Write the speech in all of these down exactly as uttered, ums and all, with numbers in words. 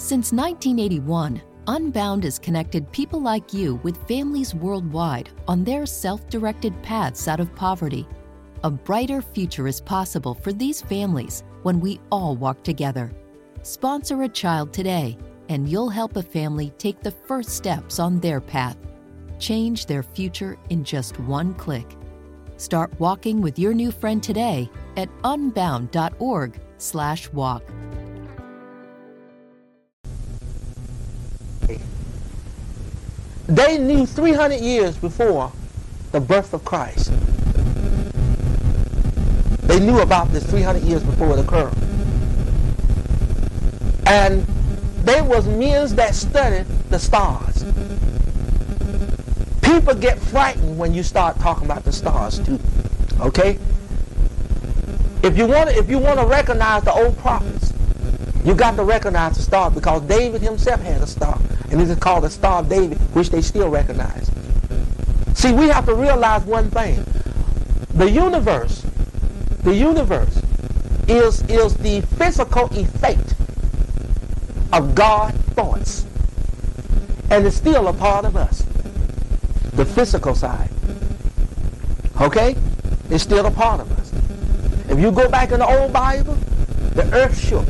Since nineteen eighty-one, Unbound has connected people like you with families worldwide on their self-directed paths out of poverty. A brighter future is possible for these families when we all walk together. Sponsor a child today, and you'll help a family take the first steps on their path. Change their future in just one click. Start walking with your new friend today at unbound.org slash walk. They knew three hundred years before the birth of Christ. They knew about this three hundred years before it occurred. And there was men that studied the stars. People get frightened when you start talking about the stars too. Okay? If you want to, if you want to recognize the old prophets, you got to recognize the star, because David himself had a star. And it is called the Star of David, which they still recognize. See, we have to realize one thing. The universe, the universe is, is the physical effect of God's thoughts. And it's still a part of us. The physical side. Okay? It's still a part of us. If you go back in the old Bible, the earth shook.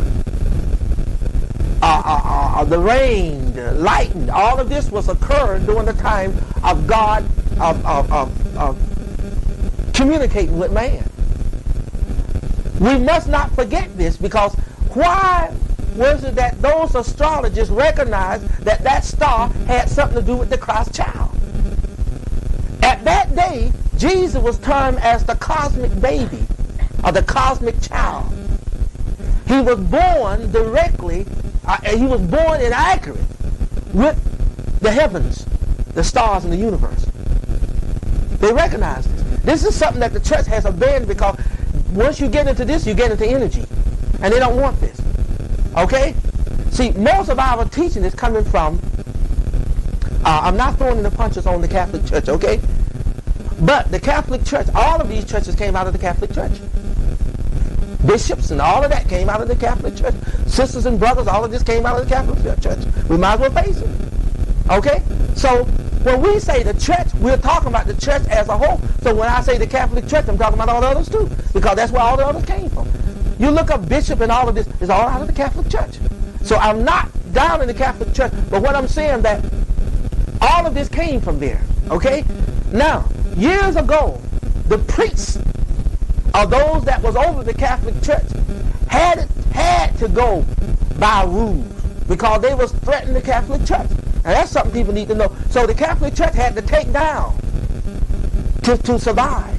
Uh, uh, uh, the rain, the lightning, all of this was occurring during the time of God of, of, of, of communicating with man. We must not forget this, because why was it that those astrologers recognized that that star had something to do with the Christ child? At that day, Jesus was termed as the cosmic baby, or the cosmic child. He was born directly, uh, he was born inaccurate with the heavens, the stars in the universe. They recognize this. This is something that the church has abandoned, because once you get into this, you get into energy. And they don't want this. Okay? See, most of our teaching is coming from, uh, I'm not throwing the punches on the Catholic Church, okay? But the Catholic Church, all of these churches came out of the Catholic Church. Bishops and all of that came out of the Catholic Church. Sisters and brothers, all of this came out of the Catholic Church. We might as well face it. Okay? So when we say the church, we're talking about the church as a whole. So when I say the Catholic Church, I'm talking about all the others too, because that's where all the others came from. You look up bishop and all of this, it's all out of the Catholic Church. So I'm not down in the Catholic Church, but what I'm saying that all of this came from there. Okay? Now, years ago, the priests of those that was over the Catholic Church had had to go by rules, because they was threatening the Catholic Church. And that's something people need to know. So the Catholic Church had to take down to, to survive.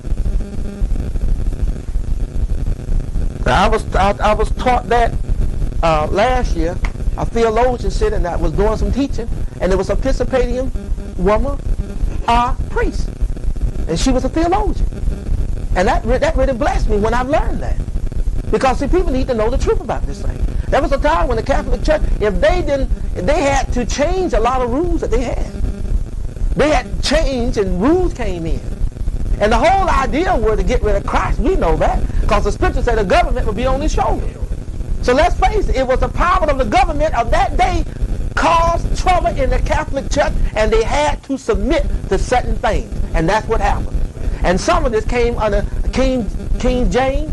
Now, I was I, I was taught that uh, last year. A theologian said, and that was doing some teaching, and there was a Episcopalian woman, uh, priest, and she was a theologian. And that, that really blessed me when I learned that. Because, see, people need to know the truth about this thing. There was a time when the Catholic Church, if they didn't, they had to change a lot of rules that they had. They had to change, and rules came in. And the whole idea was to get rid of Christ. We know that, because the scripture said the government would be on his shoulder. So let's face it, it was the power of the government of that day caused trouble in the Catholic Church, and they had to submit to certain things. And that's what happened. And some of this came under King King James.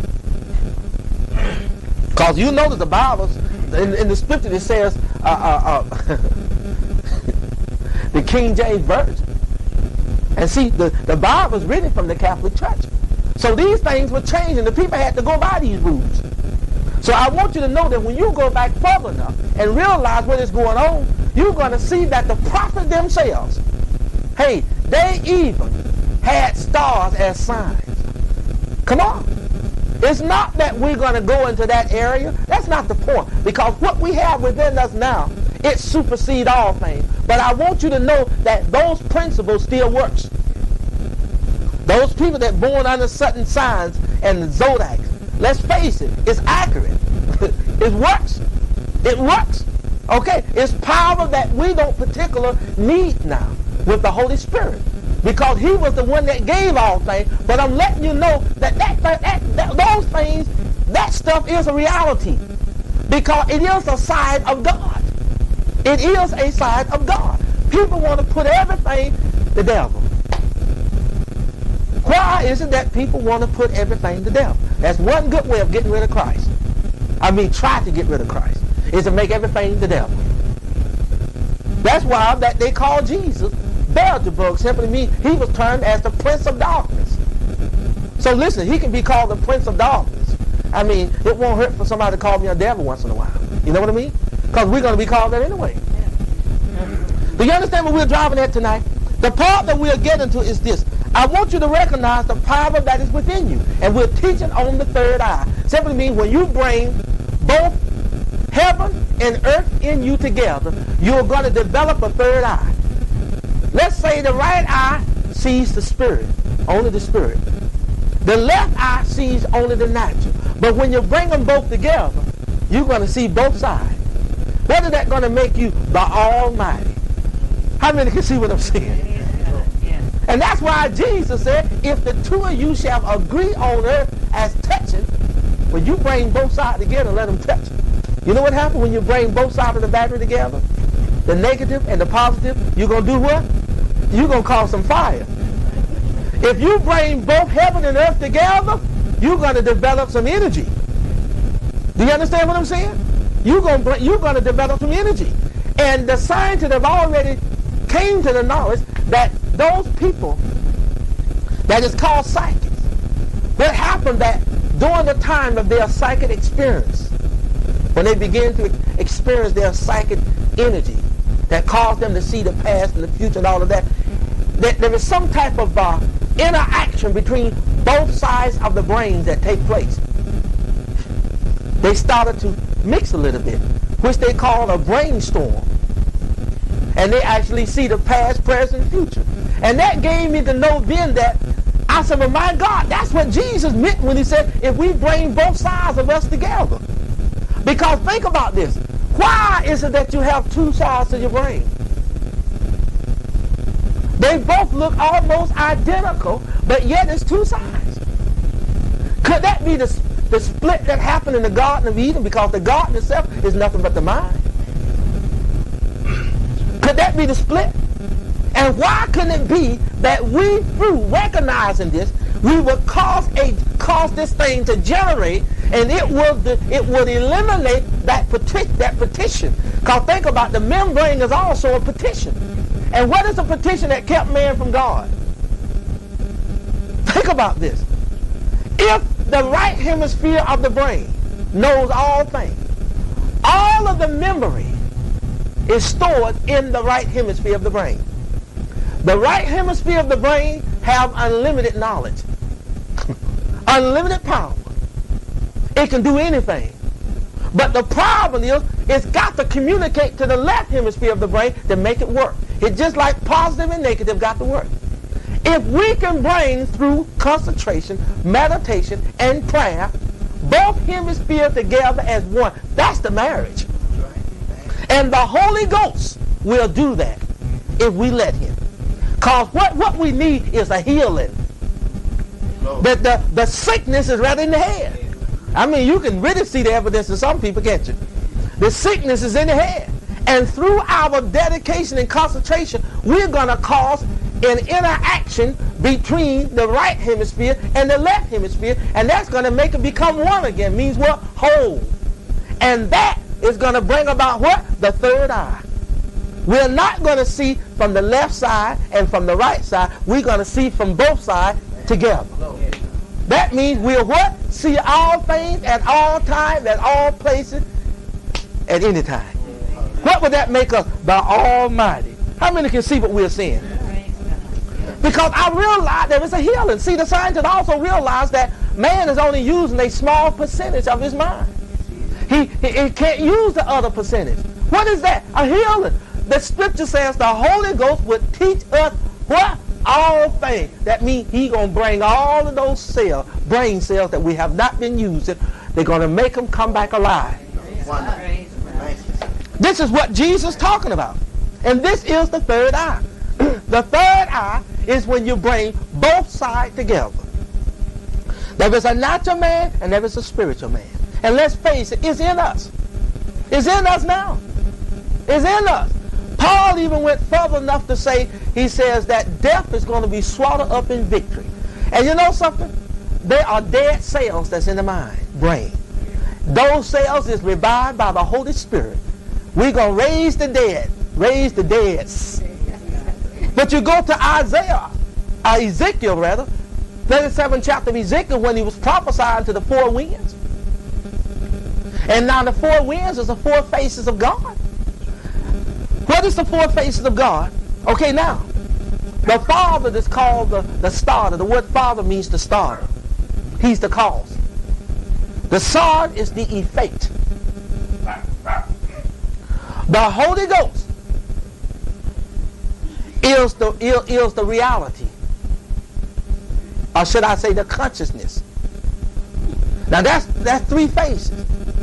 Because you know that the Bible, in, in the scripture, it says uh, uh, uh, the King James Version. And see, the, the Bible is written from the Catholic Church. So these things were changing. The people had to go by these rules. So I want you to know that when you go back further enough and realize what is going on, you're going to see that the prophets themselves, hey, they even had stars as signs. Come on. It's not that we're going to go into that area. That's not the point. Because what we have within us now, it supersedes all things. But I want you to know that those principles still works. Those people that born under certain signs and the zodiacs, let's face it, it's accurate. It works. It works. Okay? It's power that we don't particularly need now with the Holy Spirit. Because he was the one that gave all things. But I'm letting you know that, that, that, that, that those things, that stuff is a reality. Because it is a side of God. It is a side of God. People want to put everything the devil. Why is it that people want to put everything the devil? That's one good way of getting rid of Christ. I mean, try to get rid of Christ, is to make everything the devil. That's why that they call Jesus Beelzebub. Simply means he was termed as the Prince of Darkness. So listen, he can be called the Prince of Darkness. I mean, it won't hurt for somebody to call me a devil once in a while. You know what I mean? Because we're going to be called that anyway. Do you understand what we're driving at tonight? The part that we're getting to is this. I want you to recognize the power that is within you. And we're teaching on the third eye. Simply means when you bring both heaven and earth in you together, you're going to develop a third eye. Let's say the right eye sees the spirit, only the spirit. The left eye sees only the natural. But when you bring them both together, you're going to see both sides. What is that going to make you? The Almighty. How many can see what I'm saying? And that's why Jesus said, if the two of you shall agree on earth as touching, when you bring both sides together, let them touch. You know what happens when you bring both sides of the battery together? The negative and the positive, you're going to do what? You're going to cause some fire. If you bring both heaven and earth together, you're going to develop some energy. Do you understand what I'm saying? You're going to, you're going to develop some energy. And the scientists have already came to the knowledge that those people that is called psychics, what happened that during the time of their psychic experience, when they begin to experience their psychic energy that caused them to see the past and the future and all of that, that there is some type of uh, interaction between both sides of the brains that take place. They started to mix a little bit, which they call a brainstorm. And they actually see the past, present, future. And that gave me to know then that I said, well, my God, that's what Jesus meant when he said, if we bring both sides of us together. Because think about this. Why is it that you have two sides to your brain? They both look almost identical, but yet it's two sides. Could that be the, the split that happened in the Garden of Eden? Because the garden itself is nothing but the mind. Could that be the split? And why couldn't it be that we, through recognizing this, we would cause a cause this thing to generate, and it would it would eliminate that petition? That petition. Because think about, the membrane is also a petition. And what is a petition that kept man from God? Think about this. If the right hemisphere of the brain knows all things, all of the memory is stored in the right hemisphere of the brain. The right hemisphere of the brain have unlimited knowledge, unlimited power. It can do anything. But the problem is, it's got to communicate to the left hemisphere of the brain to make it work. It's just like positive and negative got to work. If we can bring through concentration, meditation, and prayer, both hemispheres together as one, that's the marriage. And the Holy Ghost will do that if we let him. Because what, what we need is a healing. That the, the sickness is right in the head. I mean, you can really see the evidence in some people, can't you? The sickness is in the head. And through our dedication and concentration, we're going to cause an interaction between the right hemisphere and the left hemisphere. And that's going to make it become one again. Means what? Whole. And that is going to bring about what? The third eye. We're not going to see from the left side and from the right side. We're going to see from both sides together. That means we'll what? See all things at all times, at all places, at any time. What would that make us? The Almighty. How many can see what we're seeing? Because I realize there is a healing. See, the scientists also realize that man is only using a small percentage of his mind. He, he, he can't use the other percentage. What is that? A healing. The scripture says the Holy Ghost would teach us what? All things. That means he's going to bring all of those cells, brain cells that we have not been using, they're going to make them come back alive. This is what Jesus is talking about. And this is the third eye. The third eye is when you bring both sides together. There is a natural man and there is a spiritual man. And let's face it, it's in us. It's in us now. It's in us. Paul even went further enough to say, he says that death is going to be swallowed up in victory. And you know something? There are dead cells that's in the mind, brain. Those cells is revived by the Holy Spirit. We're going to raise the dead, raise the deads. But you go to Isaiah, uh, Ezekiel rather, thirty-seventh chapter of Ezekiel, when he was prophesying to the four winds. And now the four winds is the four faces of God. What is the four faces of God? Okay, now, the Father is called the, the starter. The word Father means the starter. He's the cause. The Son is the effect. The Holy Ghost is the, is the reality. Or should I say the consciousness. Now that's, that's three faces.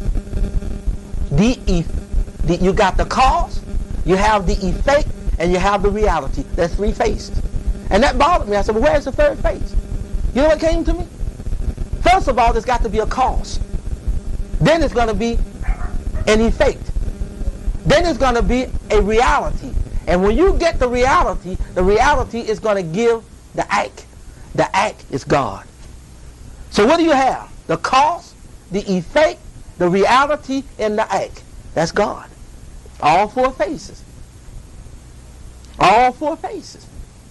The, the, you got the cause, you have the effect, and you have the reality. That's three faces. And that bothered me. I said, well, where's the third face? You know what came to me? First of all, there's got to be a cause. Then it's going to be an effect. Then it's going to be a reality. And when you get the reality, the reality is going to give the act. The act is God. So what do you have? The cause, the effect, the reality, and the act. That's God. All four faces. All four faces.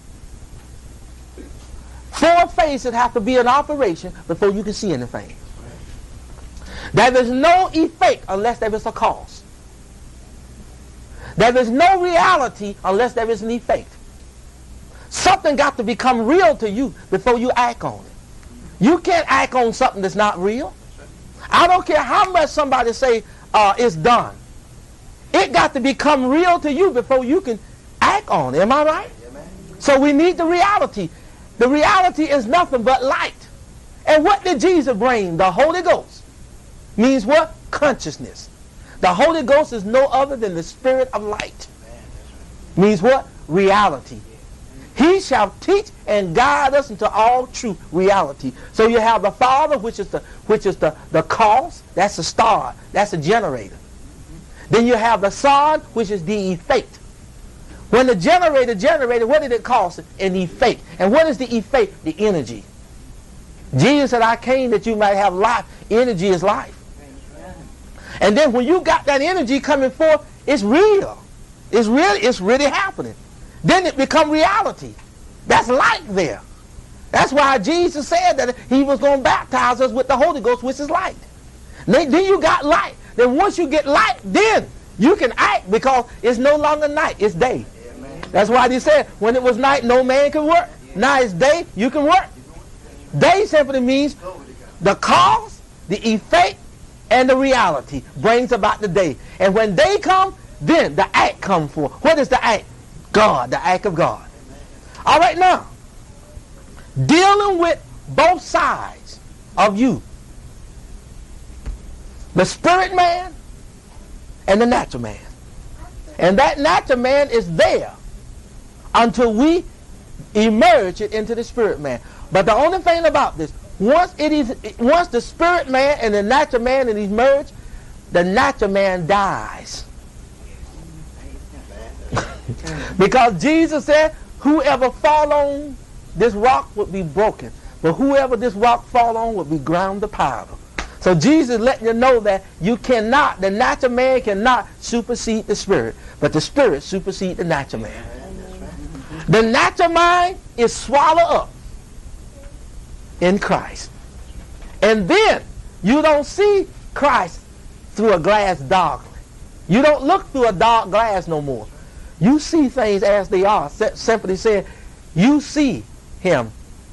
Four faces have to be in operation before you can see anything. There is no effect unless there is a cause. There is no reality unless there is an effect. Something got to become real to you before you act on it. You can't act on something that's not real. I don't care how much somebody say uh, it's done. It got to become real to you before you can act on it. Am I right? So we need the reality. The reality is nothing but light. And what did Jesus bring? The Holy Ghost. Means what? Consciousness. The Holy Ghost is no other than the Spirit of light. Means what? Reality. He shall teach and guide us into all true reality. So you have the Father, which is the which is the, the cause. That's the star. That's the generator. Then you have the Son, which is the effect. When the generator generated, what did it cost? An effect. And what is the effect? The energy. Jesus said, I came that you might have life. Energy is life. And then when you got that energy coming forth, it's real. It's really, it's really happening. Then it become reality. That's light there. That's why Jesus said that he was going to baptize us with the Holy Ghost, which is light. Then you got light. Then once you get light, then you can act because it's no longer night, it's day. That's why he said, when it was night, no man could work. Now it's day, you can work. Day simply means the cause, the effect, and the reality brings about the day. And when day comes, then the act comes forth. What is the act? God, the act of God. All right, now, dealing with both sides of you, the spirit man and the natural man. And that natural man is there until we emerge it into the spirit man. But the only thing about this, once it is, once the spirit man and the natural man is merged, the natural man dies. Because Jesus said, whoever fall on this rock would be broken, but whoever this rock fall on would be ground to powder. So Jesus letting you know that you cannot, the natural man cannot supersede the spirit, but the spirit supersedes the natural man. The natural mind is swallowed up in Christ. And then you don't see Christ through a glass darkly. You don't look through a dark glass no more. You see things as they are. Simply saying, you see him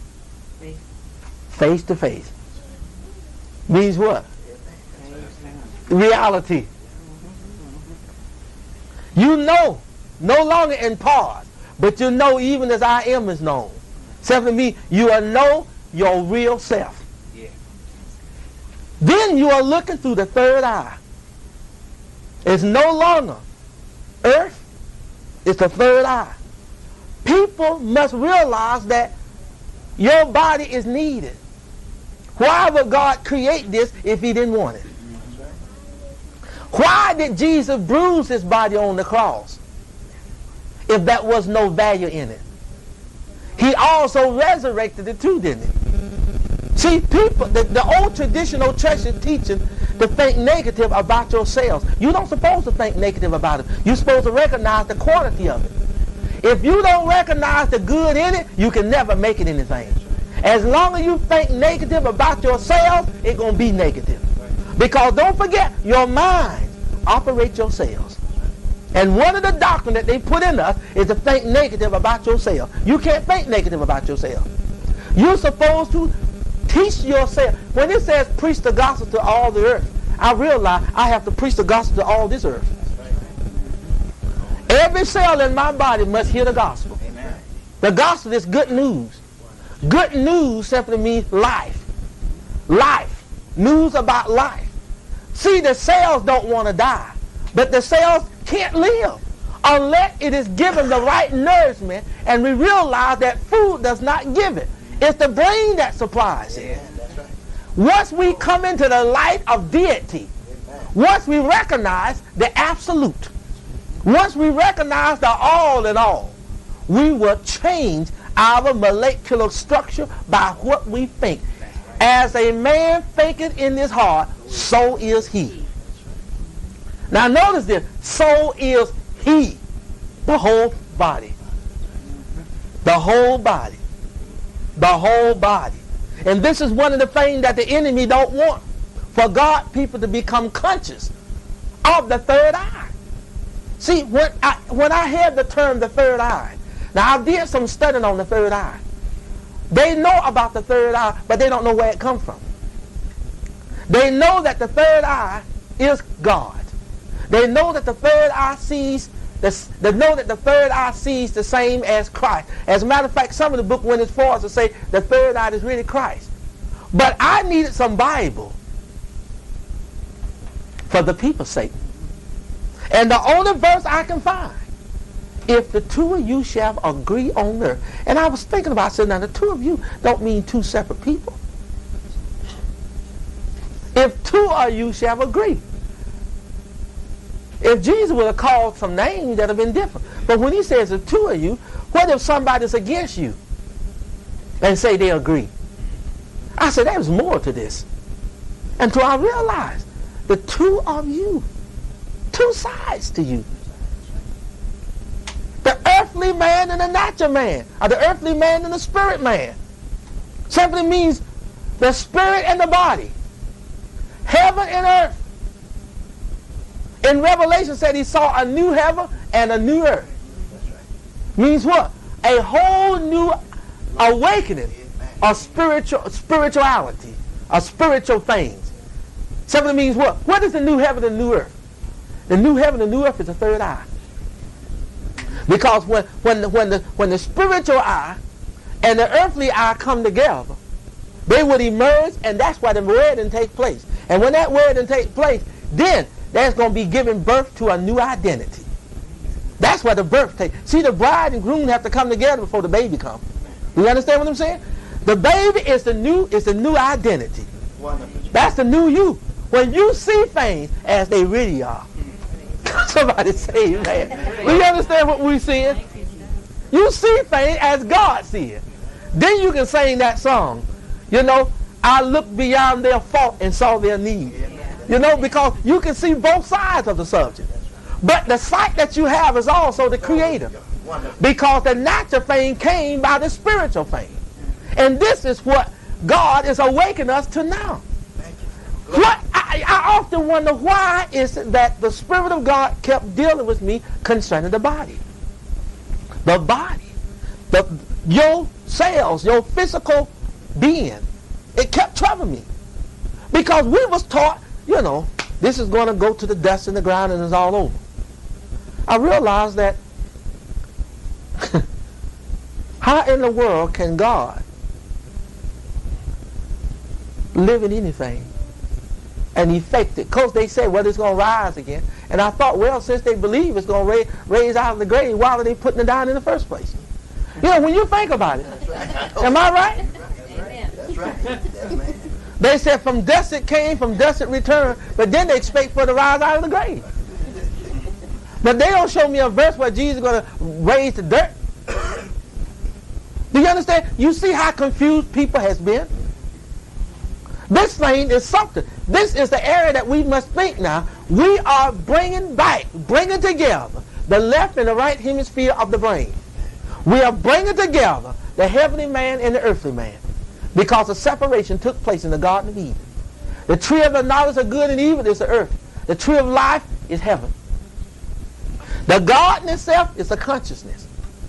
face to face. Means what? Reality. You know, no longer in part, but you know even as I am is known. Simply means you will know your real self. Yeah. Then you are looking through the third eye. It's no longer earth, it's the third eye. People must realize that your body is needed. Why would God create this if he didn't want it? Why did Jesus bruise his body on the cross if that was no value in it? He also resurrected it too, didn't he? See, people, the, the old traditional church is teaching to think negative about yourselves. You're not supposed to think negative about it. You're supposed to recognize the quality of it. If you don't recognize the good in it, you can never make it anything. As long as you think negative about yourself, it's going to be negative. Because don't forget, your mind operates your cells. And one of the doctrines that they put in us is to think negative about yourself. You can't think negative about yourself. You're supposed to teach yourself. When it says preach the gospel to all the earth, I realize I have to preach the gospel to all this earth. Every cell in my body must hear the gospel. Amen. The gospel is good news. Good news simply means life. Life. News about life. See, the cells don't want to die, but the cells can't live unless it is given the right nourishment, and we realize that food does not give it. It's the brain that supplies it. Once we come into the light of deity, once we recognize the absolute, once we recognize the all in all, we will change our molecular structure by what we think. As a man thinketh in his heart, so is he. Now notice this, so is he. The whole body. The whole body. The whole body. And this is one of the things that the enemy don't want, for God people to become conscious of the third eye. See, when I, when I heard the term the third eye, now I did some studying on the third eye. They know about the third eye, but they don't know where it comes from. They know that the third eye is God. They know that the third eye sees the, they know that the third eye sees the same as Christ. As a matter of fact, some of the book went as far as to say the third eye is really Christ. But I needed some Bible for the people's sake. And the only verse I can find, if the two of you shall agree on earth. And I was thinking about saying, now the two of you don't mean two separate people. If two of you shall agree. If Jesus would have called some names, that would have been different. But when he says the two of you, what if somebody's against you and say they agree? I said, there's more to this. Until I realized the two of you, two sides to you. The earthly man and the natural man, or the earthly man and the spirit man. Simply means the spirit and the body. Heaven and earth. In Revelation said he saw a new heaven and a new earth. Means what? A whole new awakening of spiritual spirituality, of spiritual things. Simply means what? What is the new heaven and new earth? The new heaven and new earth is the third eye. Because when, when, the, when, the, when the spiritual eye and the earthly eye come together, they would emerge, and that's why the wedding take place. And when that wedding take place, then there's going to be giving birth to a new identity. That's why the birth takes. See, the bride and groom have to come together before the baby comes. Do you understand what I'm saying? The baby is the new, is the new identity. That's the new you. When you see things as they really are. Somebody say amen. Do you understand what we're seeing? You see things as God sees. Then you can sing that song. You know, I looked beyond their fault and saw their need. You know, because you can see both sides of the subject. But the sight that you have is also the creator. Because the natural thing came by the spiritual thing. And this is what God is awakening us to now. What I, I often wonder, why is it that the Spirit of God kept dealing with me concerning the body? The body. The, your cells, your physical being. It kept troubling me. Because we was taught, you know, this is going to go to the dust in the ground and it's all over. I realized that how in the world can God live in anything and effect it? Because they say, well, it's going to rise again. And I thought, well, since they believe it's going to raise, raise out of the grave, why are they putting it down in the first place? You know, when you think about it. Am I right? Amen. That's right. That's right. They said from dust it came, from dust it returned, but then they expect for it to rise out of the grave. But they don't show me a verse where Jesus is going to raise the dirt. Do you understand? You see how confused people has been? This thing is something. This is the area that we must think now. We are bringing back, bringing together the left and the right hemisphere of the brain. We are bringing together the heavenly man and the earthly man, because a separation took place in the Garden of Eden. The tree of the knowledge of good and evil is the earth. The tree of life is heaven. The garden itself is a consciousness.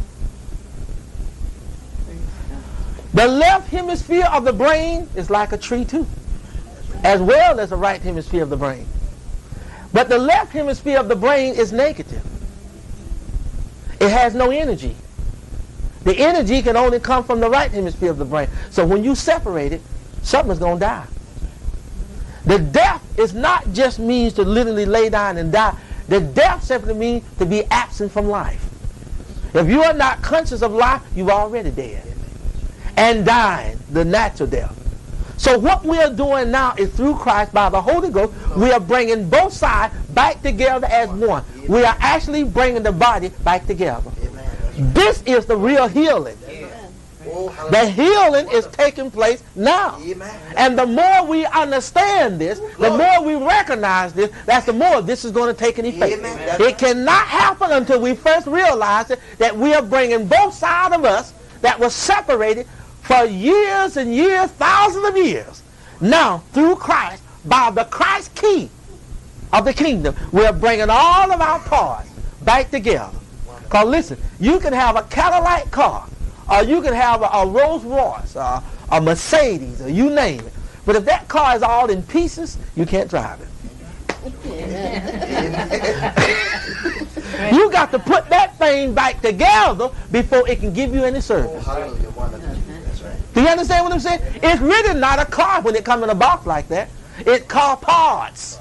The left hemisphere of the brain is like a tree too, as well as the right hemisphere of the brain. But the left hemisphere of the brain is negative. It has no energy. The energy can only come from the right hemisphere of the brain. So when you separate it, something's going to die. The death is not just means to literally lay down and die. The death simply means to be absent from life. If you are not conscious of life, you're already dead and dying, the natural death. So what we are doing now is through Christ, by the Holy Ghost, we are bringing both sides back together as one. We are actually bringing the body back together. This is the real healing. The healing is taking place now. And the more we understand this, the more we recognize this, that's the more this is going to take an effect. It cannot happen until we first realize it, that we are bringing both sides of us that were separated for years and years, thousands of years. Now, through Christ, by the Christ key of the kingdom, we are bringing all of our parts back together. Because listen, you can have a Cadillac car, or you can have a, a Rolls Royce, or a Mercedes, or you name it. But if that car is all in pieces, you can't drive it. You got to put that thing back together before it can give you any service. Do you understand what I'm saying? It's really not a car when it comes in a box like that. It's car parts.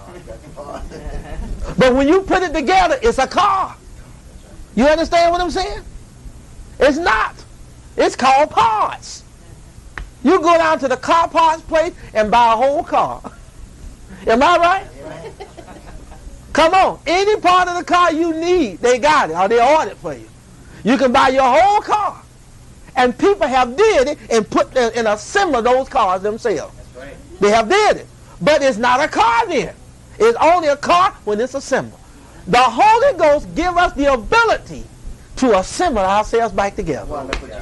But when you put it together, it's a car. You understand what I'm saying? It's not. It's called parts. You go down to the car parts place and buy a whole car. Am I right? Come on. Any part of the car you need, they got it, or they ordered it for you. You can buy your whole car. And people have did it and put them and assemble those cars themselves. Right. They have did it. But it's not a car then. It's only a car when it's assembled. The Holy Ghost give us the ability to assemble ourselves back together.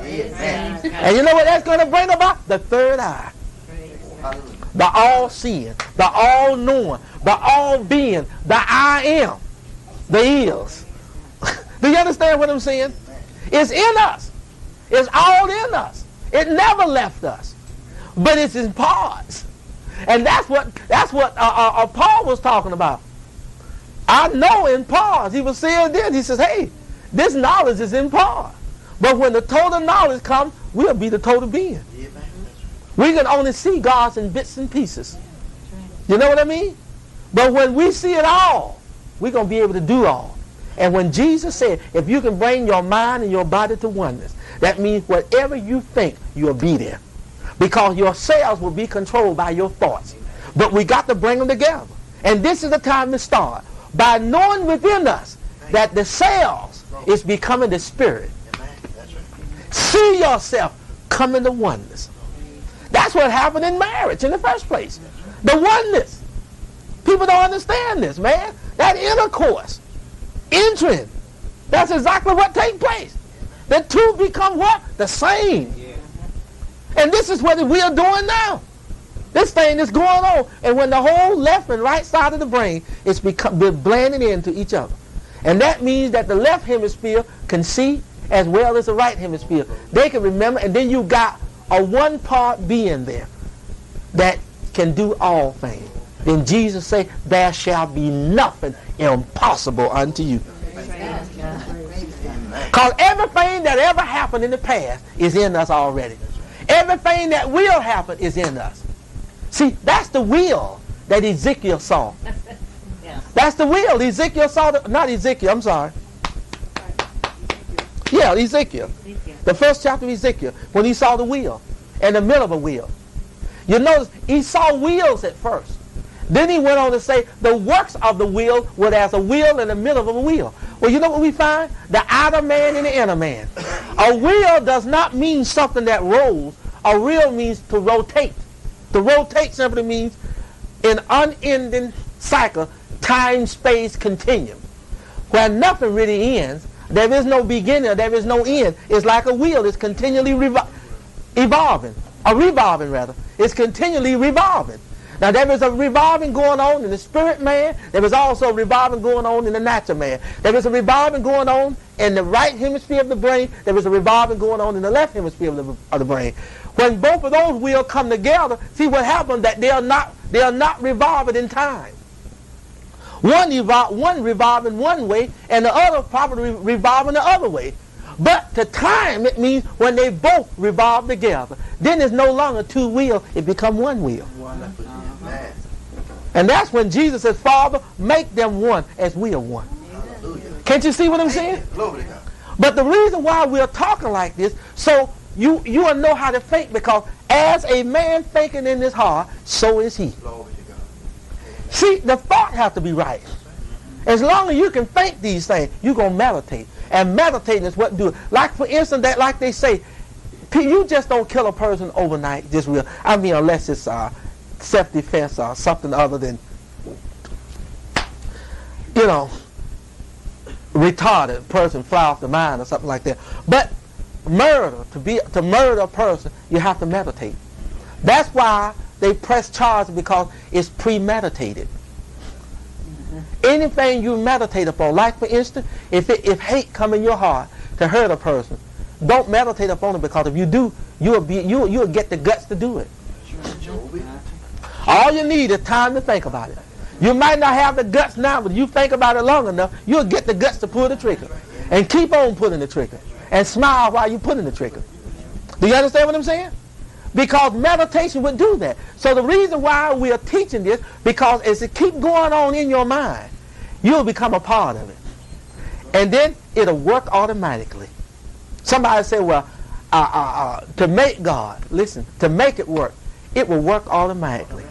And you know what that's going to bring about? The third eye. The all-seeing, the all-knowing, the all-being, the I am, the is. Do you understand what I'm saying? It's in us. It's all in us. It never left us. But it's in parts. And that's what that's what uh, uh, uh, Paul was talking about. I know in parts. He was saying this. He says, hey, this knowledge is in part. But when the total knowledge comes, we'll be the total being. We can only see God's in bits and pieces. You know what I mean? But when we see it all, we're going to be able to do all. And when Jesus said, if you can bring your mind and your body to oneness, that means whatever you think, you'll be there. Because your cells will be controlled by your thoughts. But we got to bring them together. And this is the time to start. By knowing within us that the cells is becoming the spirit. See yourself coming to oneness. That's what happened in marriage in the first place. The oneness. People don't understand this, man. That intercourse. Entering. That's exactly what takes place. The two become what? The same. And this is what we are doing now. This thing is going on. And when the whole left and right side of the brain is become, blending into each other. And that means that the left hemisphere can see as well as the right hemisphere. They can remember, and then you got a one part being there that can do all things. Then Jesus said, there shall be nothing impossible unto you. Because everything that ever happened in the past is in us already. Everything that will happen is in us. See, that's the will that Ezekiel saw. That's the will. Ezekiel saw, the, not Ezekiel, I'm sorry. Yeah, Ezekiel. The first chapter of Ezekiel, when he saw the wheel, in the middle of a wheel. You notice he saw wheels at first. Then he went on to say the works of the wheel were as a wheel in the middle of a wheel. Well, you know what we find? The outer man and the inner man. A wheel does not mean something that rolls. A wheel means to rotate. To rotate simply means an unending cycle, time, space, continuum. Where nothing really ends. There is no beginning, there is no end. It's like a wheel. It's continually revo- evolving. Or revolving, rather. It's continually revolving. Now, there is a revolving going on in the spirit man. There is also a revolving going on in the natural man. There is a revolving going on in the right hemisphere of the brain. There is a revolving going on in the left hemisphere of the, of the brain. When both of those wheels come together, see what happens, that they are not, they are not revolving in time. One, evol- one revolving one way, and the other probably re- revolving the other way. But to time, it means when they both revolve together. Then it's no longer two wheels, it becomes one wheel. And that's when Jesus says, Father, make them one as we are one. Hallelujah. Can't you see what I'm saying? But the reason why we're talking like this, so you, you will know how to think, because as a man thinking in his heart, so is he. See, the thought has to be right. As long as you can think these things, you're going to meditate. And meditating is what do it. Like, for instance, that like they say, you just don't kill a person overnight, just real. I mean, unless it's uh, self-defense or something other than, you know, retarded person fly off the mind or something like that. But murder, to be to murder a person, you have to meditate. That's why they press charges, because it's premeditated. Anything you meditate upon, like for instance, if it, if hate come in your heart to hurt a person, don't meditate upon it, because if you do, you'll be you you'll get the guts to do it. All you need is time to think about it. You might not have the guts now, but you think about it long enough, you'll get the guts to pull the trigger, and keep on pulling the trigger, and smile while you're pulling the trigger. Do you understand what I'm saying? Because meditation would do that. So the reason why we are teaching this, because as it keeps going on in your mind, you'll become a part of it. And then it'll work automatically. Somebody say, well, uh, uh, uh, to make God, listen, to make it work, it will work automatically.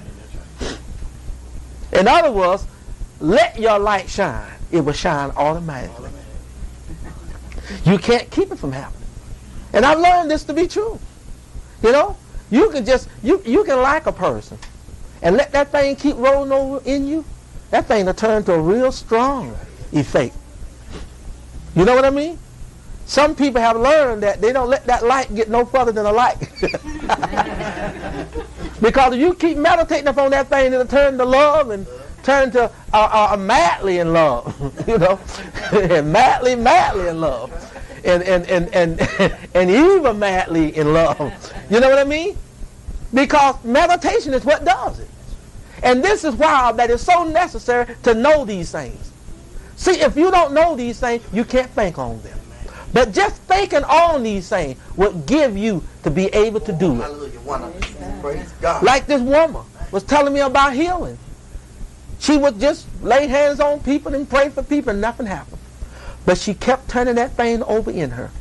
In other words, let your light shine. It will shine automatically. You can't keep it from happening. And I've learned this to be true. You know? You can just, you, you can like a person and let that thing keep rolling over in you. That thing will turn to a real strong effect. You know what I mean? Some people have learned that they don't let that light get no further than a light. Because if you keep meditating upon that thing, it'll turn to love and turn to uh, uh, madly in love. You know? madly, madly in love. And, and, and, and, and even madly in love. You know what I mean? Because meditation is what does it. And this is why that it's so necessary to know these things. See, if you don't know these things, you can't think on them. But just thinking on these things would give you to be able to do it. Like this woman was telling me about healing. She would just lay hands on people and pray for people and nothing happened. But she kept turning that thing over in her.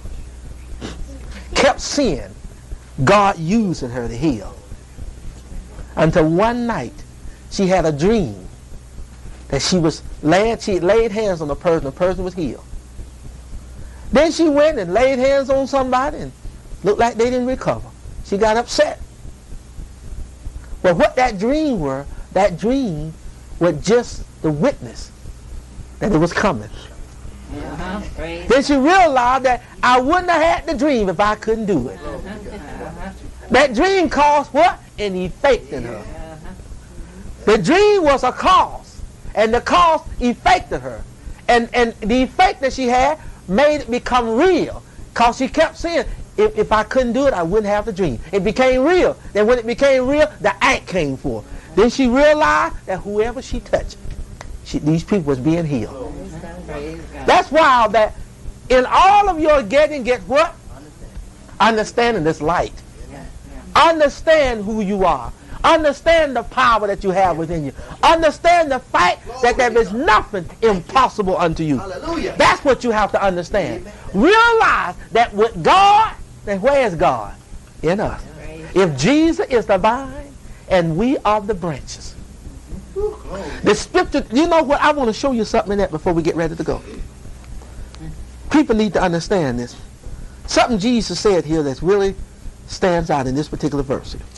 Kept seeing God using her to heal. Until one night, she had a dream that she was laying, she laid hands on the person, the person was healed. Then she went and laid hands on somebody and looked like they didn't recover. She got upset. Well, what that dream were, that dream was just the witness that it was coming. Uh-huh. Then she realized that I wouldn't have had the dream if I couldn't do it. Uh-huh. That dream caused what? An effect in her. Uh-huh. The dream was a cause, and the cause affected her. And, and the effect that she had made it become real, because she kept saying, if, if I couldn't do it, I wouldn't have the dream. It became real. Then when it became real, the act came forth. Then she realized that whoever she touched, she, these people was being healed. That's why that in all of your getting, get what? Understanding this light. Understand who you are. Understand the power that you have within you. Understand the fact that there is nothing impossible unto you. That's what you have to understand. Realize that with God, then where is God? In us. If Jesus is the vine and we are the branches. The scripture, you know what? I want to show you something in that before we get ready to go. People need to understand this. Something Jesus said here that really stands out in this particular verse here.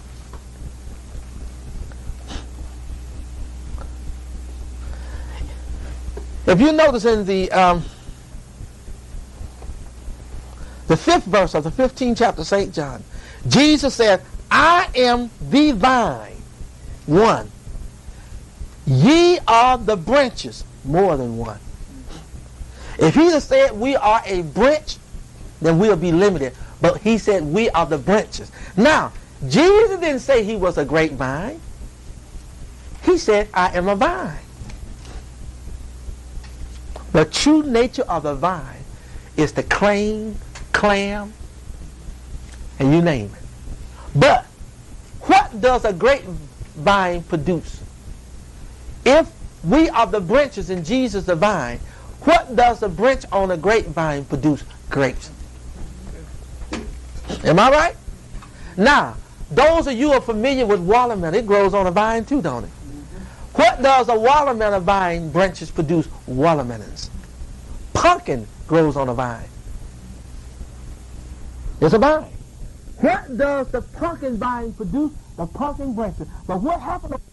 If you notice in the um, the fifth verse of the fifteenth chapter of Saint John, Jesus said, I am the vine, one. Ye are the branches, more than one. If he had said we are a branch, then we'll be limited. But he said we are the branches. Now, Jesus didn't say he was a grapevine. He said, I am a vine. The true nature of the vine is the claim, clam, and you name it. But what does a grapevine produce? If we are the branches and Jesus the vine, what does a branch on a grapevine produce? Grapes. Am I right? Now, those of you who are familiar with watermelon, it grows on a vine too, don't it? What does a watermelon vine branches produce? Watermelons. Pumpkin grows on a vine. It's a vine. What does the pumpkin vine produce? The pumpkin branches. But what happened to